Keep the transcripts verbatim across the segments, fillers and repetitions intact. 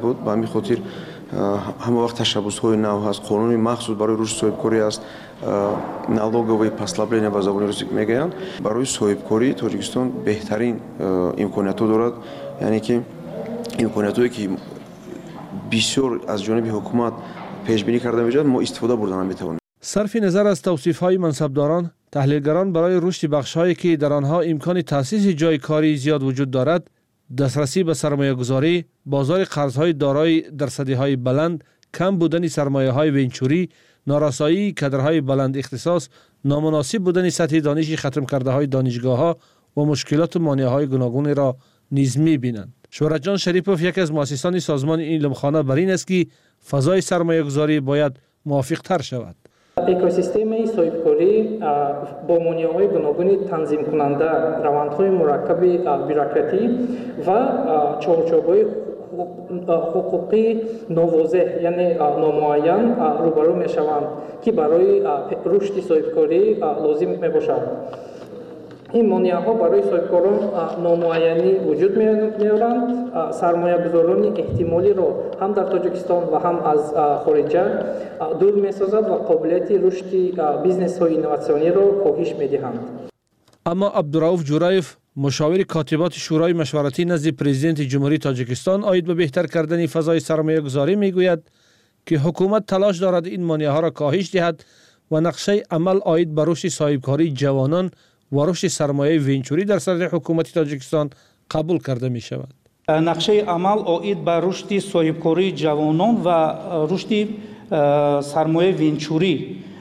буд. Ба ҳамин хотир ҳама вақт ташаббусҳои нав ҳаст. Қонуни махсус барои рушди соҳибкорӣ аст. Налоговые послабления ба забони русӣ мегӯянд. Барои соҳибкорӣ Тоҷикистон беҳтарин имкониятҳо дорад. Яъне ки имкониятҳое ки бисёр аз ҷониби ҳукумат пешбинӣ карда мешавад, мо истифода бурда наметавонем. صرف نظر از توصیف‌های منصبداران، تحلیلگران برای رشد بخش‌هایی که در آنها امکان تأسیس جای کاری زیاد وجود دارد، دسترسی به سرمایه‌گذاری، بازار قرض‌های دارای درصدی‌های بلند، کم بودن سرمایه‌های ونچوری، نارسایی کادرهای بلند اختصاص، نامناسب بودن سطح دانش ختم کرده‌های دانشگاه‌ها و مشکلات و مانع‌های گوناگون را نیز می‌بینند. شهرتجان شریپوف یک از مؤسسان سازمان علمخانه بر این است که فضای سرمایه‌گذاری باید موافق‌تر شود. экосистемаи соҳибкорӣ бо монеаҳои гуногуни танзимкунанда, равандҳои мураккаби бюрократӣ ва чорчобҳои ҳуқуқи новозеҳ, яъне номуайян рӯбарӯ мешаванд, ки барои рушди соҳибкорӣ лозим мебошад. این مانع‌ها برای صاحبکاران نامعینی وجود می‌آورند. سرمایه‌گذاران احتمالی را هم در تاجیکستان و هم از خارج دور می‌سازد و قابلیت رشد بیزنس‌های اینوواسیونی را کاهش می‌دهند. اما عبدالرؤوف جورایف، مشاور کاتبات شورای مشورتی نزد پرزیدنت جمهوری تاجیکستان عاید به بهتر کردن فضای سرمایه‌گذاری می‌گوید که حکومت تلاش دارد این مانع‌ها را کاهش دهد و نقشه عمل عاید به رشد صاحبکاری جوانان و رشد سرمایه ونچوری در صدر حکومت تاجیکستان قبول کرده می شود. نقشه عمل عاید بر رشد صاحبکاری جوانان و رشد سرمایه ونچوری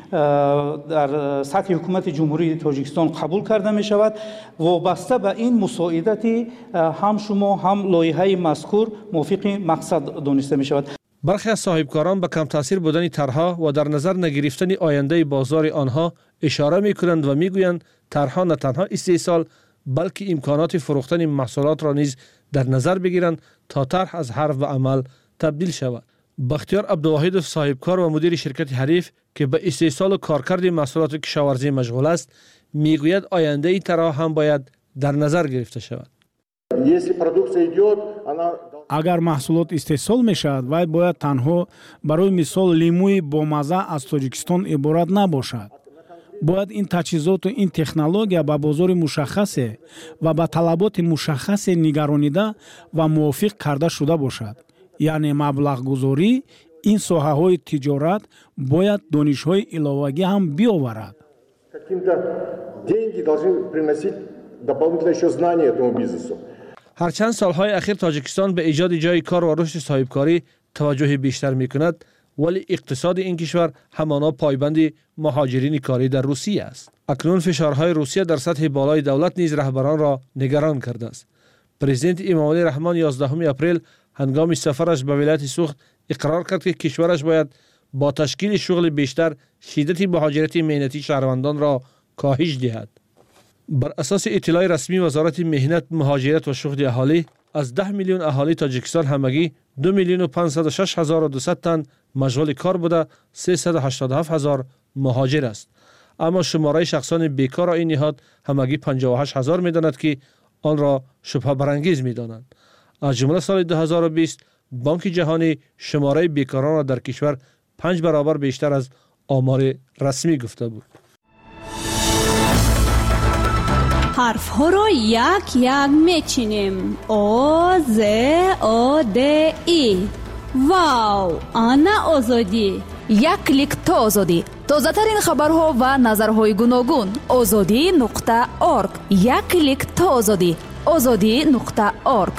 در سطح حکومت جمهوری تاجیکستان قبول کرده می شود. وابسته به این مساعدت هم شما هم لایحه مذکور موافق مقصد دانسته می شود. برخی از صاحبکاران به کم تاثیر بودن طرح‌ها و در نظر نگرفتن آینده بازار آنها اشاره می‌کنند و می‌گویند طرح‌ها نه تنها استحصال بلکه امکانات فروختن محصولات را نیز در نظر بگیرند تا طرح از حرف و عمل تبدیل شود. بختیار عبدالواحد صاحبکار و مدیر شرکت حریف که به استحصال و کارکرد محصولات کشاورزی مشغول است می‌گوید آینده این طرح هم باید در نظر گرفته شود. агар маҳсулот истеҳсол мешавад, вай бояд танҳо барои мисол лимӯи бомаза аз Тоҷикистон иборат набошад. бояд ин таҷҳизоту ин технология ба бозори мушаххасе ва ба талаботи мушаххасе нигаронида ва мувофиқ карда шуда бошад. яъне маблағгузорӣ ин соҳаҳои тиҷорат бояд донишҳои иловагӣ ҳам биоварад. هرچند سالهای اخیر تاجیکستان به ایجاد جای کار و رشد صاحبکاری توجه بیشتر می‌کند، ولی اقتصاد این کشور همانا پایبند مهاجرین کاری در روسیه است. اکنون فشارهای روسیه در سطح بالای دولت نیز رهبران را نگران کرده است. پرزیدنت امامعلی رحمان یازدهم اپریل هنگام سفرش به ولایت سوخت اقرار کرد که کشورش باید با تشکیل شغل بیشتر شدت مهاجرت مهنتی شهروندان را کاهش دهد. بر اساس اطلاع رسمی وزارت مهنت، مهاجرت و شغل اهالی، از ده میلیون اهالی تاجیکستان همگی دو میلیون و پانصد و شش هزار و دویست تن مشغول کار بوده، سیصد و هشتاد و هفت هزار مهاجر است. اما شماره شخصان بیکار این نهاد همگی پنجاه و هشت هزار می‌داند که آن را شبهه برانگیز می‌دانند. از جمله سال دو هزار و بیست بانک جهانی شماره بیکاران را در کشور پنج برابر بیشتر از آمار رسمی گفته بود. حرف ها را یک یک میچینیم. او ز او د ای. واو، آنا آزادی. یک کلیک تا آزادی. تازه ترین خبرها و نظرهای گوناگون. آزادی نقطه ارگ. یک کلیک تا آزادی. آزادی نقطه ارگ.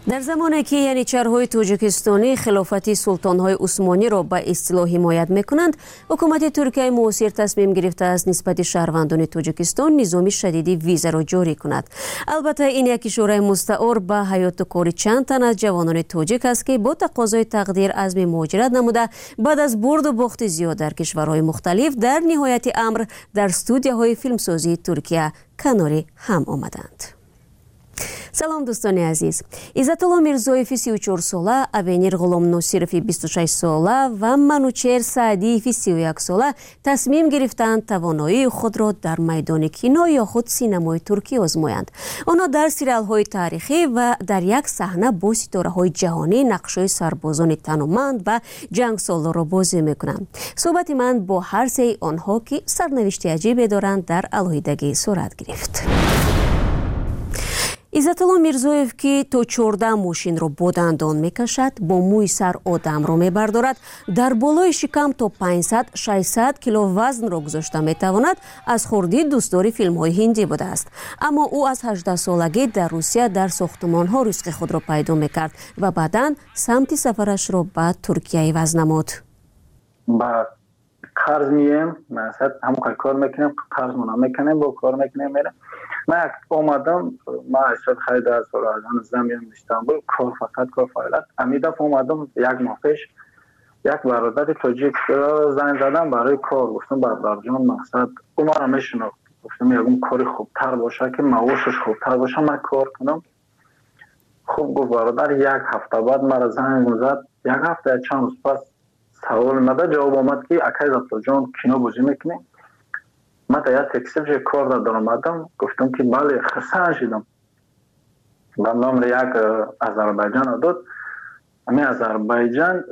در زمانی که ینیچرهای توجیکستانی خلافت سلطانهای عثمانی را به اصطلاح حمایت میکنند، حکومت ترکیه معاصر تصمیم گرفته است نسبت شهروندان توجیکستان نظام شدیدی ویزا را جاری کند. البته این یک اشاره مستعار به حیات و کار چند تن از جوانان توجیک است که با تقاضای تقدیر عزم مهاجرت نموده بعد از برد و باخت زیاد در کشورهای مختلف در نهایت امر در استودیوهای فیلمسازی ترکیه کناری هم آمدند. سلام دوستان عزیز. عزت‌الله میرزویف سی و چهار ساله، اوینیر غلام ناصرف بیست و شش ساله و منوچهر سعدیف سی و یک ساله تصمیم گرفتند توانایی خود را در میدان کینو یا خود سینمای ترکی آزمایند. آنها در سریال‌های تاریخی و در یک صحنه با ستاره‌های جهانی نقش‌های سربازان تنومند و جنگسالار را بازی می‌کنند. صحبت من با هر سه آنها که سرنوشت عجیبی دارند در علیحدگی صورت گرفت. عزت‌الله میرزویف که تا چهارده ماشین را با دندان میکشد، با موی سر آدم را میبردارد، در بالای شکم تا پانصد ششصد کیلو وزن را گذاشته میتواند، از خردی دوستدار فیلم‌های هندی بوده است. اما او از هجده سالگی در روسیه در ساختمان‌ها رزق خود را پیدا میکرد و بعداً سمت سفرش را به ترکیه عوض نمود. با قرض مییم، مثلا همون کار میکنیم، قرض مون میکنیم، با کار میکنیم میرم. من اومدم، ما اشتاد خیلی در سال از آن زمین استانبول کار فقط کار فعالیت. امیدم اومدم یک ماه پیش یک برادر تاجیک زنگ زدم برای کار، گفتم برادر جان مقصد او ما را میشناخت، گفتم یکم کاری خوبتر باشه که معاشش خوبتر باشه من کار کنم. خوب گفت برادر. یک هفته بعد مرا زنگ زد، یک هفته چند روز پس سوال مده جواب آمد که اکای عزت‌الله جان کینو بازی میکنی؟ من تا یک تکسیل جای کار دادم آمدم، گفتم که بله خرسان شدم و نام یک آذربایجان داد. همین آذربایجان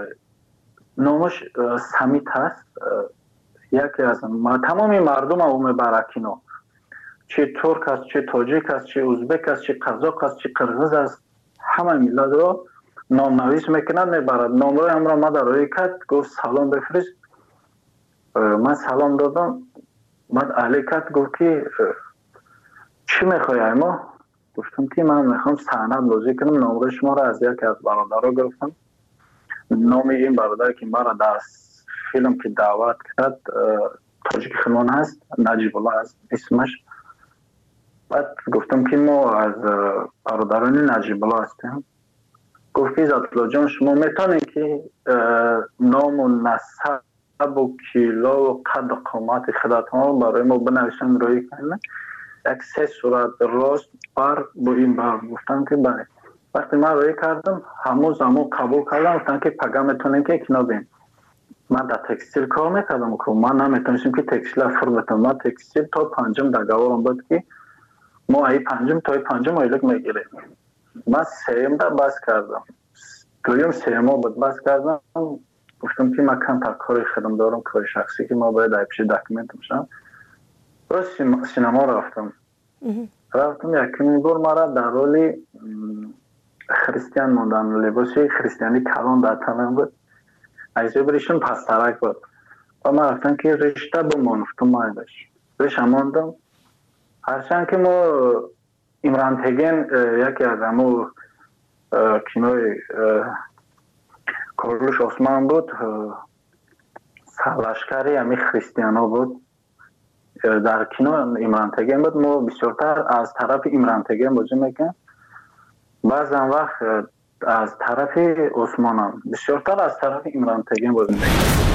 نامش سمیت هست، یکی از تمامی مردم او میبره کینو، چه ترک است، چه تاجیک است، چه ازبک است، چه قزاق است، چه قرغیز است، همه ملت رو نام نویس میکنند میبرد. نامروی هم را ما در روی کرد، گفت سلام بفرست. من سلام دادم، بعد علی کرد گفت که چی میخوای ما؟ گفتم که من میخوام صحنه بازی کنم. نامروی شما را از یک از برادرها گرفتم. نام این برادر که مرا در فیلم که دعوت کرد تاجیک خانان هست، نجیب الله هست اسمش. بعد گفتم که ما از برادران نجیب الله هستیم. گفت که عزت‌الله جان شما میتونید که نام و نسب و کیلو و قد و قامت خودتان برای ما بنویسن روی کنید، یک سه صورت راست بر با این بر. گفتم که بله. وقتی من روی کردم همون زمان قبول کردم، گفتن که پگه میتونیم که اکنو بیم. من در تکستیل کار میکردم که من نمیتونستم که تکستیل فر بتونم. من تکستیل تا پنجم در گوارم بود که ما ای پنجم تا ای پنجم ایلک میگیریم. من سیم در بس کردم، دویم سیم ها بود بس کردم. گفتم که من کم تا کاری خودم دارم، کاری شخصی که ما باید ای پیش داکیمنت میشم. باز سینما رفتم رفتم یکی بار مرا در رولی خریستیان موندن، لباسی خریستیانی کلان در تنم بود، ایزه بریشون پسترک بود و من رفتم که رشته بمان. گفتم ما ایدش رشته ماندم. هرچند که ما امران تگین یکی از همو کینوی کارلوش عثمان بود، سرلشکری همی خریستیان ها بود در کینو امران تگین بود. ما بسیارتر از طرف امران تگین بازی میکنم، بعضا وقت از طرف عثمان هم، بسیارتر از طرف امران تگین بازی میکنم.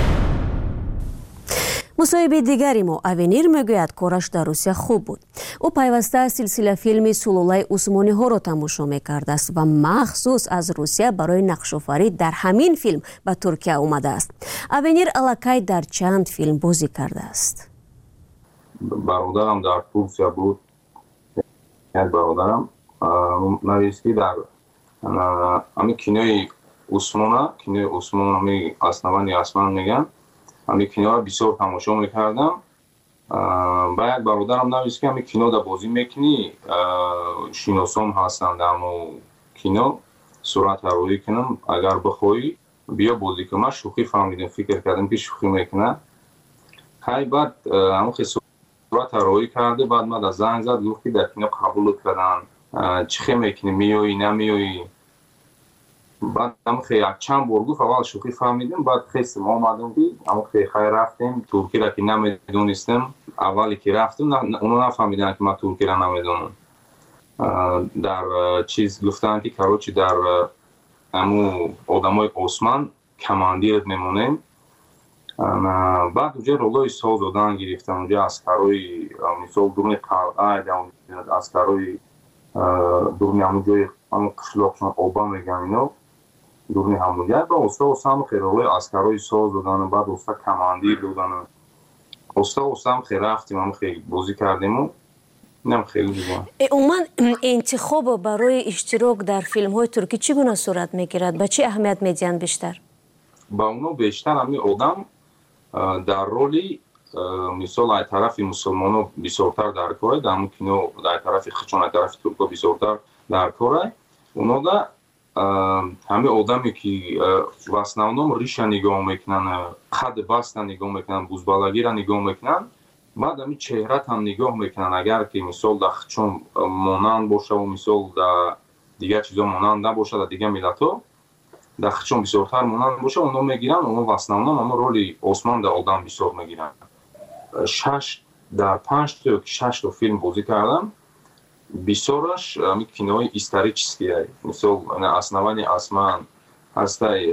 مصاحبه دیگری ما اوینیر میگوید کارش در روسیه خوب بود. او پیوسته سلسله فیلم سلولای عثمانی ها را تماشا میکرده است و مخصوص از روسیه برای نقش آفرینی در همین فیلم به ترکیه اومده است. اوینیر الکی در چند فیلم بازی کرده است. برادرم در ترکیه بود، یک برادرم نویسی در همین کینوی عثمانه، کینوی عثمان همین اسنوانی اسمان میگن، همین کینو را بسیار تماشا میکردم. با یک برادرم نویسی که همین کینو در بازی میکنی، شیناسام هستن در همون کینو، صورت روی کنم اگر بخوایی بیا بازی کنم. من شوخی فهمیدم، فکر کردم که شوخی میکنه. های بعد همون خیلی صورت روی کرده، بعد من در زنگ زد گفت که در کینو قبول کردن چی میکنی میوی نمیوی بعد هم خیلی چند بار گفت اول شوخی فهمیدم بعد خیستم آمدم که اما خیلی خیلی رفتیم ترکی را که نمیدونستم اولی که رفتم اونو نفهمیدن که من ترکی را نمیدونم در چیز گفتن که کاروچی در امو آدمای عثمان کماندیرت میمونیم بعد اونجا رولای ساز دادن گرفتن اونجا اسکرای مثال درون قلعه اسکرای درون همونجای همون قشلاقشون آبا میگن اینا درون همونجا با استا استا هم خیلی رولای اسکرای ساز دادن بعد استا کماندیر دادن استا استا هم خیلی رفتیم هم خیلی بازی کردیم و نم خیلی دیگه عموما انتخاب برای اشتراک در فیلم های ترکی چگونه صورت میگیرد؟ به چه اهمیت میدین بیشتر؟ با اونو بیشتر همین آدم در رولی مثال از طرف مسلمانو بسیارتر در کاره در ممکنه در طرف خچون از طرف ترکا بسیارتر در کاره اونا دا همه آدمی که в основном ریشه نگاه میکنن قد بستن نگاه میکنن بزبالگی را نگاه میکنن بعد همین چهرت هم نگاه میکنن اگر که مثال در خچون مانند باشه و مثال در دیگه چیزا مانند نباشه در دیگه ملت ها در خچون بسیارتر مانند باشه اونا میگیرن اونا в основном اما رولی عثمان در آدم بسیار میگیرن شش در پنج تا شش تا فیلم بازی کردم بسیارش همین کینوی استوریچیسکیه مثال основание осман هستای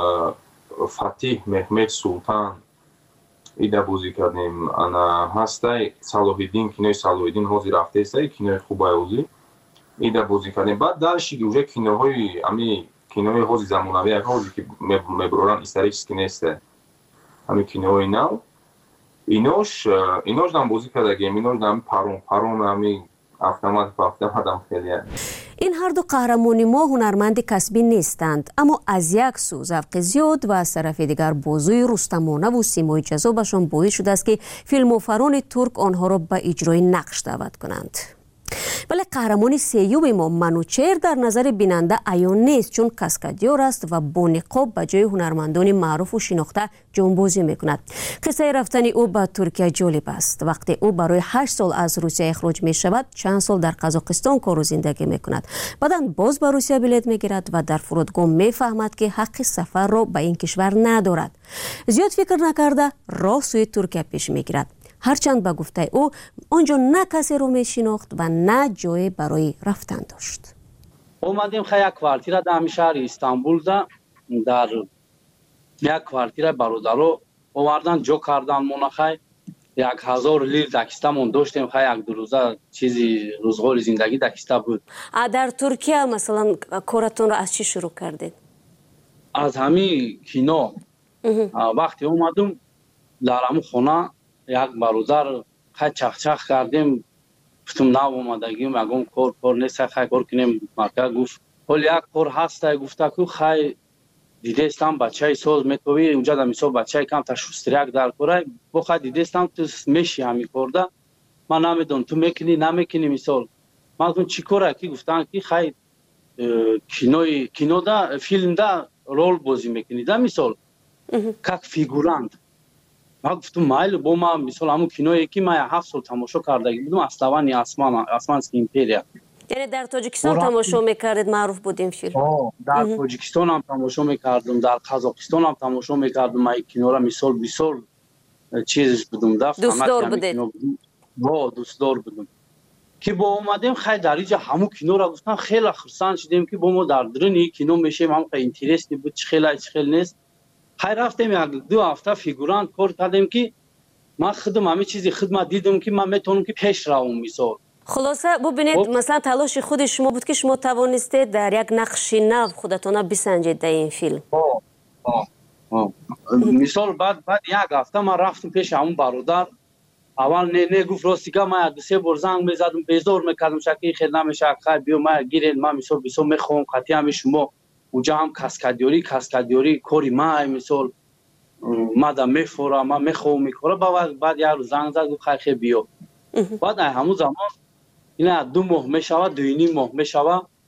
فاتح محمد سلطان ایده بازی کردیم انا هستای صلاح‌الدین کینوی صلاح‌الدین حاضر رفته است کینوی خوبه اوزی ایده بازی کردیم بعد درشی که اونجا کینوهای همین کینوی حاضر زمانوی حاضر که مبروران استوریچیسکی نیست همین کینوی نو اینوش اینوش دام بازی کردیم اینوش دام پارون پارون همین автомат по автоматам خیلی این هر دو قهرمانی ما هنرمند کسبی نیستند اما از یک سو ذوق زیاد و از طرف دیگر بازوی رستمانه و سیمای جذابشان باعث شده است که فیلموفران ترک آنها را به اجرای نقش دعوت کنند. ولی قهرمان سیوم ما منوچهر در نظر بیننده عیان نیست چون کاسکادیور است و با نقاب به جای هنرمندان معروف و شناخته جانبازی میکند. قصه رفتن او به ترکیه جالب است. وقتی او برای هشت سال از روسیه اخراج می شود چند سال در قزاقستان کار و زندگی میکند. بعدا باز به روسیه بلیط میگیرد و در فرودگاه میفهمد که حق سفر را به این کشور ندارد. زیاد فکر نکرده راه سوی ترکیه پیش میگیرد. هرچند به گفته او آنجا نه کسی رو می شناخت و نه جای برای رفتن داشت. اومدیم خیلی یک کوارتیر در همین شهر استانبول دا در یک کوارتیر برادرو آوردن جو کردن منخی یک هزار لیر دکستمون داشتیم خیلی یک دو روزه چیزی روزگار زندگی دکسته بود. در ترکیه مثلا کارتون رو از چی شروع کردید؟ از همین کینو وقتی اومدم در همون خونه یک برادر خیلی چخچخ کردیم گفتم نه اومدگیم اگم کار کار نیست خیلی کار کنیم مرکه گفت حال یک کار هست گفته که خیلی دیده استم بچه ساز میتوی اونجا در میسا بچه کم تا شستریک در کاره با خیلی دیده استم تو میشی همی کرده من نمیدون تو میکنی نمیکنی مثال من گفتم چی کاره که گفتن که خیلی کینوی کینو دا فیلم دا رول بازی میکنی دا مثال که فیگورانت من گفتم مایل با ما مثلا همون کینویی که من هفت سال تماشا کرده بودم اسلوانی آسمان آسمانسکی ایمپریا یعنی در تاجیکستان تماشا میکردید معروف بود این فیلم؟ در تاجیکستان هم تماشا میکردم در قزاقستان هم تماشا میکردم من کینو را مثال بسیار چیزش بودم دفت دوستدار بودید؟ با دوستدار بودم که با اومدیم خیلی در اینجا همون کینو را گفتن خیلی خرسان شدیم که با ما در درون کینو میشیم هم خیلی اینترستی بود چه خیلی چه خیلی نیست خیلی رفتیم یک دو هفته فیگورانت کار کردیم که من خودم همه چیزی خدمت دیدم که من میتونم که پیش روم مثال خلاصه ببینید مثلا تلاش خود شما بود که شما توانستید در یک نقش نو خودتون بسنجید در این فیلم. آه آه آه مثال بعد بعد یک هفته من رفتم پیش همون برادر اول نه نه گفت راستیگه من یک سه بار زنگ میزدم بیزار میکردم شکی خیلی نمیشه خیلی بیو من گیرین من مثال بسیار میخوام قطعی هم شما اونجا هم کاسکادیوری کاسکادیوری کوری ما مثال مادام میفورا ما میخوام میکره بعد بعد یه روز زنگ زد گفت خیلی خیلی بیو بعد همون زمان اینا دو ماه میشود دو نیم ماه میشود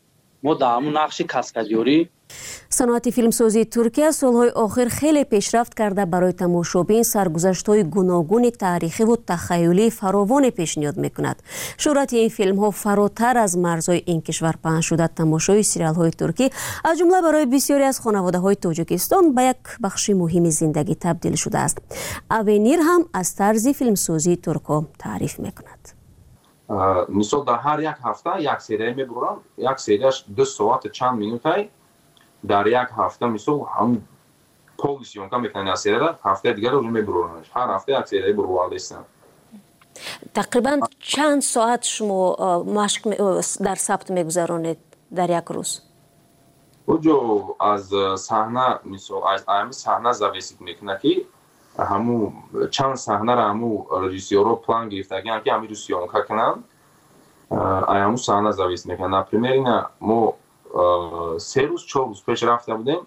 мо дар ҳамун нақши каскадёрӣ. саноати филмсозии Туркия солҳои охир хеле пешрафт карда барои тамошобин саргузаштҳои гуногуни таърихиву тахайюлии фаровоне пешниҳод мекунад. шӯҳрати ин филмҳо фаротар аз марзҳои ин кишвар паҳн шуда тамошои сериалҳои туркӣ аз ҷумла барои бисёре аз хонаводаҳои Тоҷикистон ба як бахши муҳими зиндагӣ табдил шудааст. Авенир ҳам аз тарзи филмсозии туркҳо таъриф мекунад. мисол дар ҳар як ҳафта як серия мебурам, як серияш ду соати чанд минутай. дар як ҳафта мисол ҳам пол сёнка мекунанд аз серияда, ҳафтаи дигаро рӯ мебуронанд. ҳар ҳафта як серия бурвардастанд. тақрибан чанд соат шумо машқ дар сабт мегузаронед дар як рӯз? оҷо аз саҳна мисол аз ами саҳна зависит мекунад ки ҳаму чанд саҳнара ҳаму режиссёро план гирифтагиянд ки ҳами рӯз сёнка кунанд. аз ҳаму саҳна зависит мекунад. например ина мо се рӯз чор рӯз пеш рафта будем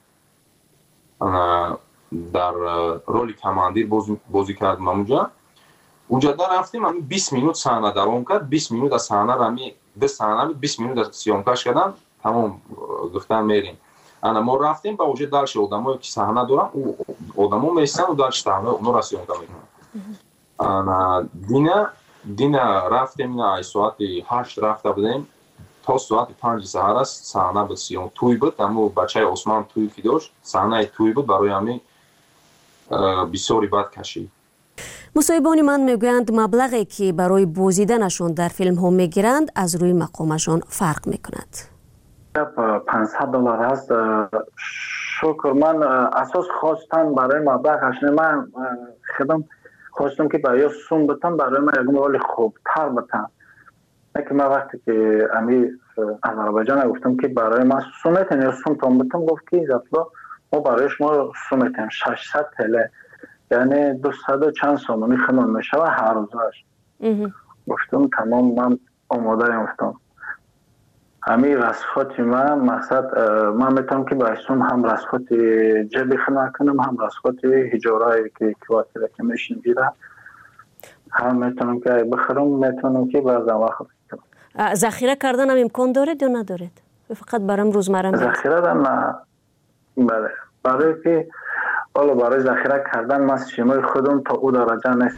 дар роли командир бозӣ кардем. ҳамунҷа унҷа да рафтем ами бист минут саҳна давом кард. бист минут аз саҳнара ами ду саҳна бист минут аз сёнкаш кардан тамом гуфтан мерем. ана мо рафтем ба уже далши одамое ки саҳна дорам одамо местанд далши саҳна онора сёнка мекунанд. ана дина дина рафтем ина ай соати ҳашт рафта будем то соати панҷи саҳара саҳна буд сиён тӯй буд. аммо бачаи осман тӯй ки дошт саҳнаи тӯй буд барои ами бисёри бад кашид. мусоҳибони ман мегӯянд маблағе ки барои бозиданашон дар филмҳо мегиранд аз рӯи мақомашон фарқ мекунад. панҷсад доллар аст. шукр ман асос хостан барои маблағаш не ман худам хостам ки ба ё сум бутам барои ман ягон роли хубтар бутам. که من وقتی که امی آذربایجان گفتم که برای ما سومتن یا سوم تام بودم گفت که زفلا ما برای شما سومتن ششصد تله یعنی دویست و چند سوم میخوام میشه و هر روزش گفتم تمام من آماده ام گفتم امی رسخاتی من مقصد من میتونم که برای سوم هم رسخاتی جبی خنا کنم هم رسخاتی هجارایی که کواتر که میشین گیره هم میتونم که بخرم میتونم که بازم وقت ذخیره کردن هم امکان دارد یا ندارد؟ فقط برام روزمره میاد. ذخیره دارم نه. بله. برای که حالا برای ذخیره کردن من شیمای خودم تا او درجه نیست.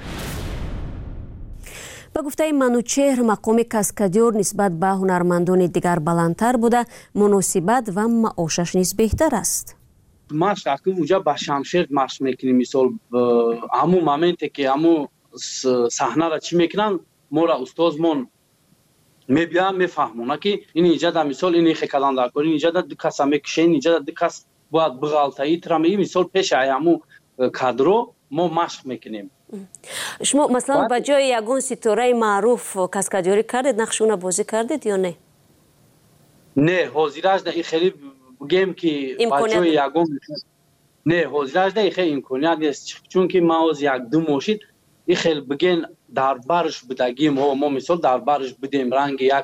با گفته منوچهر مقام کاسکادیور نسبت به هنرمندان دیگر بلندتر بوده، مناسبت و معاشش نیز بهتر است. ما شاکی وجا با شمشیر مارش میکنیم مثال همو مومنتی که همو صحنه را چی میکنن ما را استادمون میبیا میفهمونه که این ایجاد مثال این خکلان دار کنی ایجاد دو کس میکشه ایجاد دو کس باید بغالتایی ترمی مثال پیش ایامو کادرو ما مشق میکنیم. شما مثلا با جای یگون ستاره معروف کاسکادیوری کردید نقشونه بازی کردید یا نه؟ نه حاضرش نه خیلی بگیم که با جای یگون نه حاضرش نه خیلی امکانیت نیست چون که ما از یک دو ماشین این خیلی بگین در برش بدگیم ها ما مثال در برش بدیم رنگ یک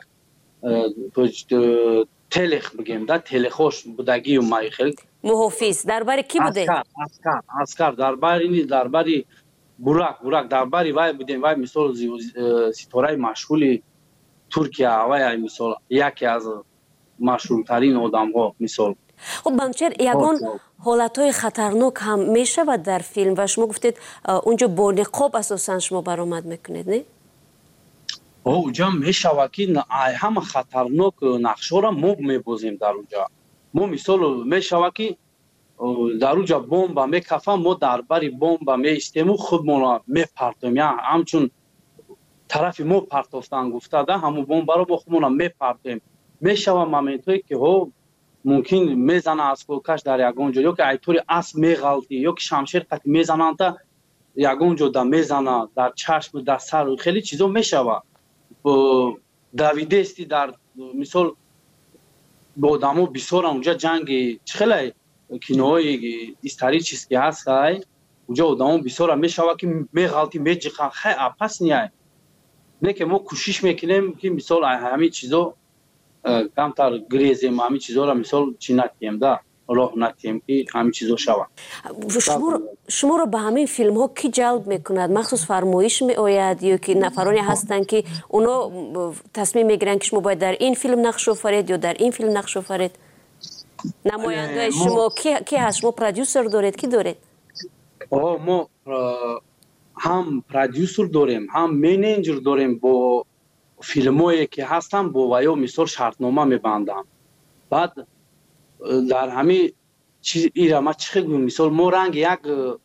تلخ بگیم در تلخوش بدگیم ما خیلی محافظ در باری کی بوده؟ اسکر اسکر اسکر در باری در باری براک براک در باری وای بودیم وای مثال ستاره مشغول ترکیه وای مثال یکی از مشهورترین آدم ها مثال خب بمچر یگان حالتهای خطرناک هم میشود در فیلم و شما گفتید اونجا با نقاب اساسا شما برآمد میکنید نه؟ اونجا میشود که همه خطرناک نقشه را ما میبازیم در اونجا ما مثال میشود که در اونجا بمب میکفم ما در بری بمب میستیم و خودمون میپرتیم یا همچون طرف ما پرتافتن گفته ده همون بمب را با خودمون میپرتیم میشود مومنتایی که ها ممکن میزنه از کوکش در یگان جا یا که ایطوری اسب میغلطی یا که شمشیر قطعی میزنن تا یگان جا در میزنه در چشم در سر خیلی چیزا میشود دویدستی در مثال با آدمو بسیار اونجا جنگ خیلی کینوهای استاری چیز که هست اونجا آدمو بسیار میشود که میغلطی میجخن خیلی اپس نیای نه که ما کوشش میکنیم که مثال همین چیزا کمتر گریزیم همین چیزا را مثال چی نکنیم ده راه نتیم که همین چیزا شود. شما رو به همین فیلم ها کی جلب میکند؟ مخصوص فرمایش می آید یا که نفرانی هستند که اونا تصمیم میگیرن که شما باید در این فیلم نقش آفرید یا در این فیلم نقش آفرید؟ نماینده شما کی کی هست؟ شما پرودیوسر دارید؟ کی دارید؟ آه ما هم پرودیوسر داریم، هم منیجر داریم. با فیلمایی که هستن با وایو مثال شرطنامه میبندم. بعد در همین چیز ایرا ما چه خیلی مثال ما رنگ یک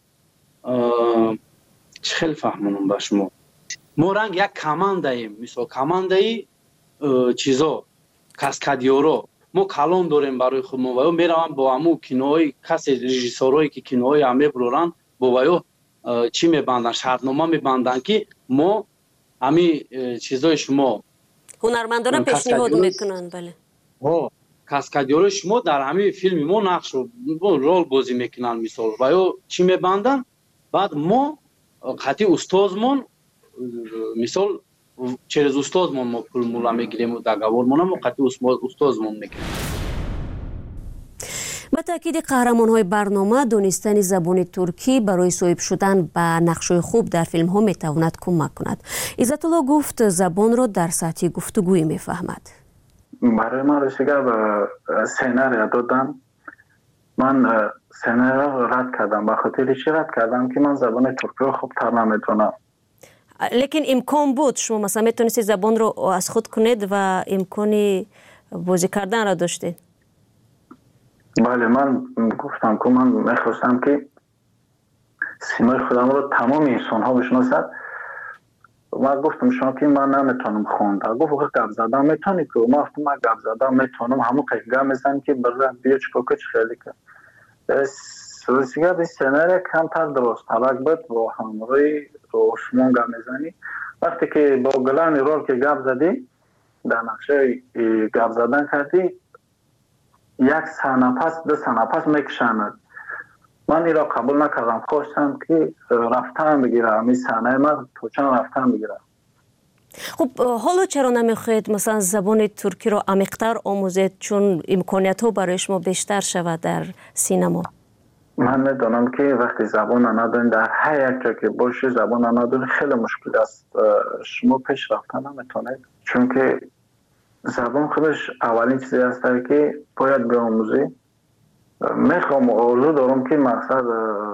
چه خیلی فهمونم با شما ما رنگ یک کمانداییم. مثال کماندایی چیزا کاسکادیورو ما کلان داریم برای خود. ما وایو میروم با همون کینوهای کسی رژیسورایی که کینوهای همه برورن با وایو چی میبندن؟ شرطنامه میبندن که ما همین چیزای شما هنرمندانه پیشنهاد میکنن. بله ها کاسکادیور شما در همین فیلم ما نقش رو رول بازی میکنن مثال و یا چی میبندن. بعد ما خاطی استادمون مثال چرز استادمون ما پول مولا میگیریم و دگاورمون ما خاطی استادمون میکنیم. با تاکید قهرمان‌های برنامه دانستن زبان ترکی برای صاحب شدن به نقش‌های خوب در فیلم‌ها می‌تواند کمک کند. عزت الله گفت زبان را در سطح گفتگویی می‌فهمد. برای من رسیده به سیناریا دادن. من سیناریا رد کردم. به خاطر چی رد کردم که من زبان ترکی رو خوب‌تر نمی‌تونم. لیکن امکان بود شما مثلا میتونستید زبان رو از خود کنید و امکانی بازی کردن را داشتید. بله من گفتم که من میخواستم که سیمای خودم رو تمام انسان ها بشناسد. من گفتم شما که من نمیتونم خوند. گفت که گپ زدن میتونی که ما گفتم من گپ زدن میتونم همون قیقه میزن که برای بیا چکوکه چه خیلی که سوزیگه به سیناریا کمتر درست طلق بود با همروی رو عثمان گپ میزنی. وقتی که با گلانی رول که گپ زدی در نقشه گپ زدن کردی یک سنه پس دو سنه پس میکشند. من این را قبول نکردم. خواستم که رفتن بگیرم همین سنه من تو چند رفتن بگیرم. خب حالا چرا نمیخواید مثلا زبان ترکی رو عمیق‌تر آموزید چون امکانیت ها برای شما بیشتر شود در سینما؟ من میدونم که وقتی زبان ندارین در هر یک جا که باشی زبان ندارین خیلی مشکل است. شما پیش رفتن نمیتونید چون که زبان خودش اولین چیزی است که باید بیاموزی. میخوام آرزو دارم که مقصد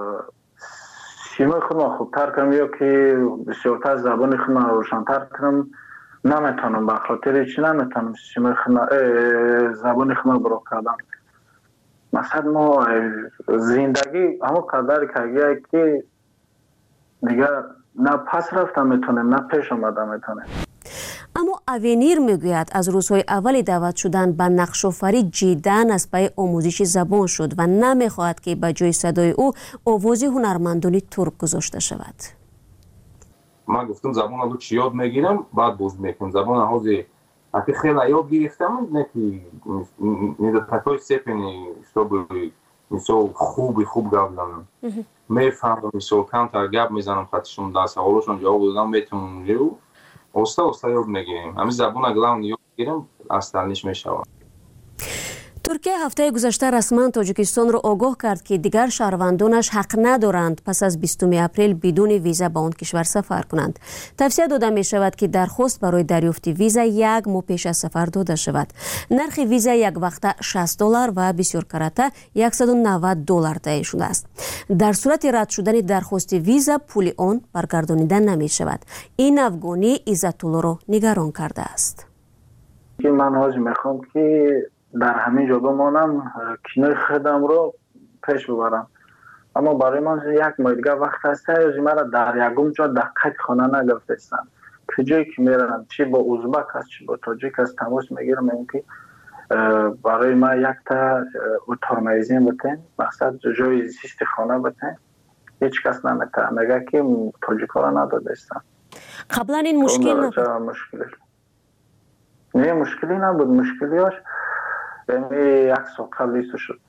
سیمای خودم خوبتر کنم یا که بسیارتر زبان خودم روشن‌تر کنم. نمیتونم به خاطر چی نمیتونم سیمای خودم زبان خودم برو کردم. مثلا ما زندگی همون قدر کردیم که دیگه نه پس رفتم میتونیم نه پیش آمدم میتونیم. اما اوینیر میگوید از روزهای اول دعوت شدن به نقش آفری جداً از پای آموزش زبان شد و نمیخواهد که به جای صدای او آوازی هنرمندانی ترک گذاشته شود. من گفتم زبان رو چی یاد میگیرم بعد باز میکنم زبان هازی حتی خیلی یاد گرفتم نه که نیده تکای سپینی شتابی مثل خوبی خوب گفت دارم میفهمم مثل کمتر گپ میزنم خطشون در سوالشون جواب دادم میتونم رو استا استا یاد میگیریم. همین زبان اگلام یاد گیرم اصلش میشوم. ترکیه هفته گذشته رسما تاجیکستان را آگاه کرد که دیگر شهروندانش حق ندارند پس از بیستم اپریل بدون ویزا به آن کشور سفر کنند. توصیه داده می شود که درخواست برای دریافت ویزا یک ماه پیش از سفر داده شود. نرخ ویزا یک وقته شصت دلار و بسیار کرده صد و نود دلار تعیین شده است. در صورت رد شدن درخواست ویزا پول آن برگردانیده نمی شود. این افغانی عزت الله را نگران کرده است. من حاج میخوام که در همین جا بمانم کینوی خودم رو پیش ببرم اما برای من یک ماه دیگه وقت هست از مرا در یکم جا دقیق خانه نگرفتستم که جایی که میرم چی با ازبک هست چی با تاجیک هست تماس میگیرم این که برای من یک تا اتار میزین بتین مقصد جای زیست خانه بتین هیچ کس نمیتونه میگه که تاجیک ها را ندادستم. قبلا این مشکل نبود؟ مشکلی نه مشکلی نبود. مشکلیاش یعنی یک سال قبل ایستو شد.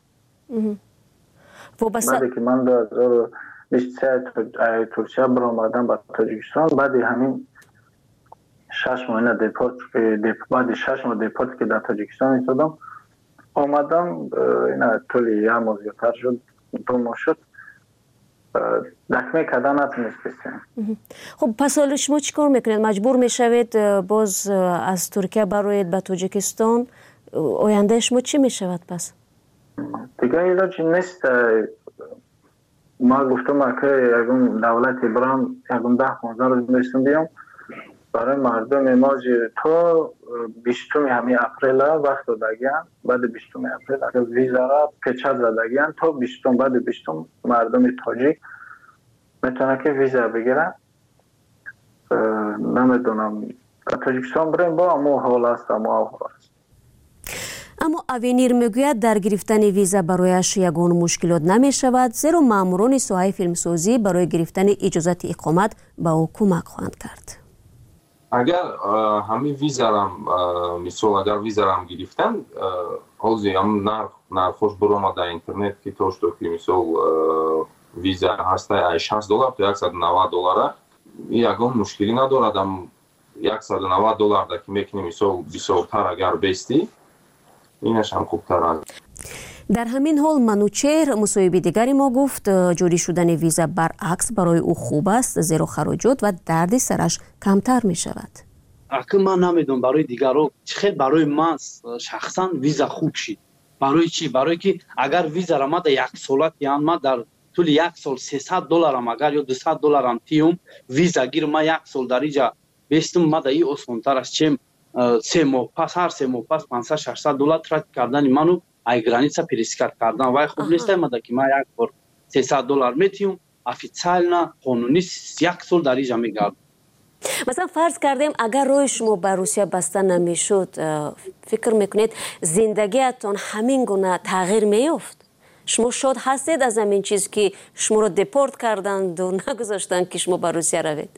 بعدی که من دو هزار و بیست و سه ترکیه برآمدم به تاجیکستان بعد همین شش ماه دیپورت بعد شش ماه دیپورت که در تاجیکستان ایستادم آمدم این طولی یه موزیوتر شد دو ماه شد دکمه کردن نتونست بسیم. خب پس حالا شما چی کار میکنید؟ مجبور میشوید باز از ترکیه بروید به تاجیکستان؟ آینده شما چی میشود پس؟ دیگه ایلاجی نیست. ما گفتم که یکم دولتی برام یکم ده پانزده روز میشتم بیام برای مردم ما تا بیستم همین اپریل وقت دادگیان. بعد بیستم اپریل اگر ویزا را پیچه زدگیان تا بیستم بعد بیستم مردم تاجیک میتونه که ویزا بگیرن. نمیدونم تاجیکستان بریم با اما حال است اما حال است. اما اوینیر میگوید در گرفتن ویزا برایش یگان مشکلات نمی شود، زیرا ماموران ساحه فیلمسازی برای گرفتن اجازت اقامت به او کمک خواهند کرد. اگر همین ویزا رام مثال اگر ویزا رام گرفتن حاضی هم نرخ نرخش برام در اینترنت که توش تو که مثال ویزا هسته شصت دلار تا صد و نود دلار یگان مشکلی ندارد. ام صد و نود دلار در که میکنی مثال بسیارتر اگر بیستی اینش هم خوبتر است. در همین حال منوچهر مصاحبه دیگری ما گفت جاری شدن ویزا برعکس برای او خوب است، زیرا خراجات و درد سرش کمتر می شود. اگه من نمیدونم برای دیگران چه برای من شخصا ویزا خوب شد. برای چی؟ برای که اگر ویزا را ما در یک سالت یعنی ما در طول یک سال سیصد دلار هم اگر یا دویست دلار هم تیم ویزا گیر ما یک سال در اینجا بیستم ما در این آسان‌تر است. چه سه ماه پس هر سه ماه پس پانصد ششصد دلار ترک کردن منو ای گرانیسا پریسکات کردن وای خوب نیست. ما که ما یک بار سیصد دلار میتیم افیциально قانونی یک سال در اینجا میگردم. مثلا فرض کردیم اگر روی شما به روسیه بسته نمیشد، فکر میکنید زندگیتون همین گونه تغییر میافت؟ شما شاد هستید از همین چیز که شما رو دپورت کردند و نگذاشتن که شما به روسیه روید؟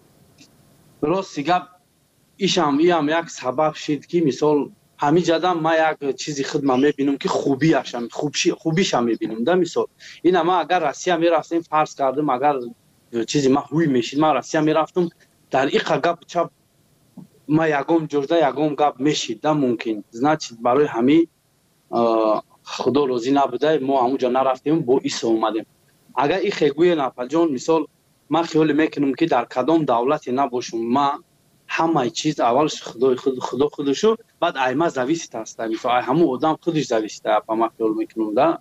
راست گپ ایشم ایام یک سبب شد که مثال همین جدا ما یک چیزی خدمت میبینم که خوبی هاشم خوبشی خوبیش هم میبینم. در مثال این ما اگر روسیه میرفتیم فرض کردم اگر چیزی ما هوی میشید ما روسیه میرفتم در این گپ چپ ما یگم جوجدا یگم گپ میشید. در ممکن значит برای همین خدا روزی نبوده ما همونجا نرفتیم با ایسا اومدیم. اگر این خیگوی ناپلجان مثال ما خیال میکنم که در کدام دولتی نباشم ما همه چیز اولش خدا خود خدا خودشو بعد ایما زویست است. مثلا همون آدم خودش زویست است. ما خیال میکنم ده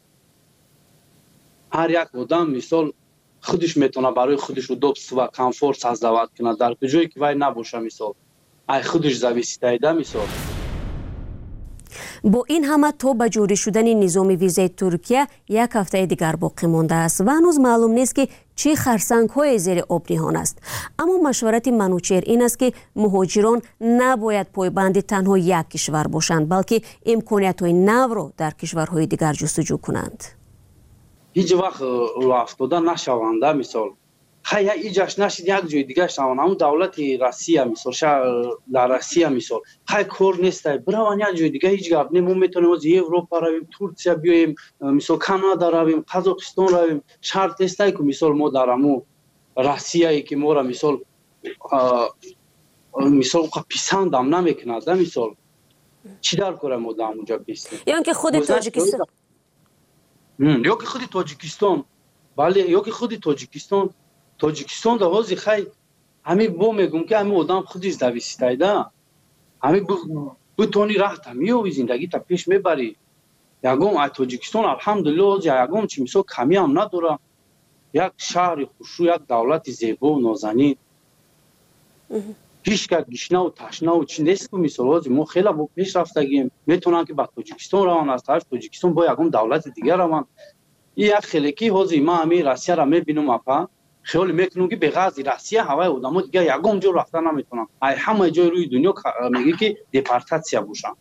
هر یک آدم مثال خودش میتونه برای خودش دوست و کامفورت سازد کنه در جایی که وای نباشه مثال ای خودش زویست ایده مثال. با این همه تا به جاری شدن نظام ویزای ترکیه یک هفته دیگر باقی مانده است و هنوز معلوم نیست که چه خرسنگ های زیر آب نهان است. اما مشورت منوچهر این است که مهاجران نباید پایبند تنها یک کشور باشند بلکه امکانیت های نو را در کشورهای دیگر جستجو کنند. هیچ وقت رو افتاده نشوند. مثال خیلی ایجاش نشید یک جای دیگه شوند. همون دولت روسیه مثال در روسیه مثال خیلی کار نیست بروان یک جای دیگه هیچ گپ نیم میتونیم از اروپا رویم ترکیه بیایم مثال کانادا رویم قزاقستان رویم شرط نیست که مثال ما در همون روسیه که ما را مثال مثال پسند هم نمیکند مثال چی در کار ما در اونجا بیستیم یا که خود تاجیکستان یا که خود تاجیکستان بله یا که خود تاجیکستان تاجیکستان در حاضی خیلی همین با میگم که همین آدم خودش دویسته ده همین بتونی راه تمیوی زندگی تا پیش میبری. یکم تاجیکستان الحمدلله یکم چی مثال کمی هم نداره یک شهر خوشو یک دولت زیبا و نازنین هیچ که گشنه و تشنه و چی نیست که مثال ما خیلی با پیش رفتگیم میتونن که با تاجیکستان روان از طرف تاجیکستان با یکم دولت دیگر روان. این یک خیلی حاضی ما همین روسیه را میبینم اپا خیال میکنم که به غاز روسیه هوای آدمو دیگه یگم جو رفتن نمیتونن ای همه جای روی دنیا میگه که دپارتاسیا باشن.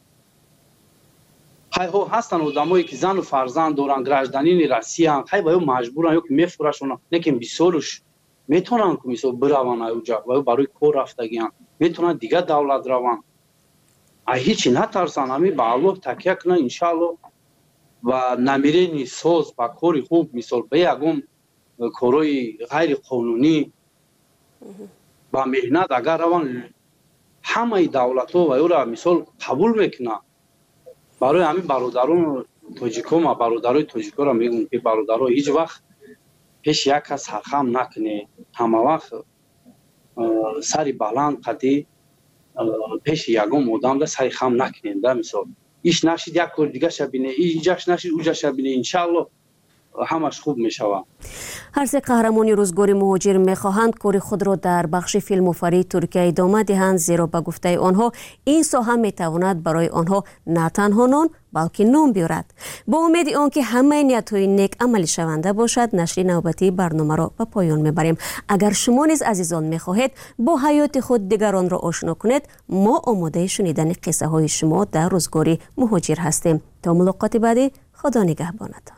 های ها هستن آدمایی که زن و فرزند دارن گراجدانین روسیه ان های باید مجبورن یا که میفروشن لیکن بیسولش میتونن که مثلا بروان اونجا و برای کار رفتگیان میتونن دیگه دولت روان ای هیچ نترسن همین به الله تکیه کنن ان شاء الله و نمیرینی سوز با کاری خوب مثال به یگم کارهای غیر قانونی با مهنت اگر روان همه دولت ها و او را مثال قبول میکنن برای همین برادران توجیکو ما برادرای توجیکو را میگم که برادرها هیچ وقت پیش یک کس سرخم نکنه، همه وقت سری بلند قدی پیش یگم آدم را سری خم نکنین. در مثال ایش نشید یک کار دیگه شبینه، ایجاش نشید اوجا شبینه، انشالله همش خوب میشود. هر سه قهرمانی روزگار مهاجر میخواهند کار خود را در بخش فیلم‌آفرینی ترکیه ادامه دهند، زیرا به گفته آنها این ساحه میتواند برای آنها نه تنها نان بلکه نام بیارد. با امید آنکه همه نیت‌های نیک عملی شونده باشد، نشر نوبتی برنامه را به پایان میبریم. اگر شما نیز عزیزان میخواهید با حیات خود دیگران را آشنا کنید، ما آماده شنیدن قصه های شما در روزگار مهاجر هستیم. تا ملاقات بعدی، خدا نگهبانتان.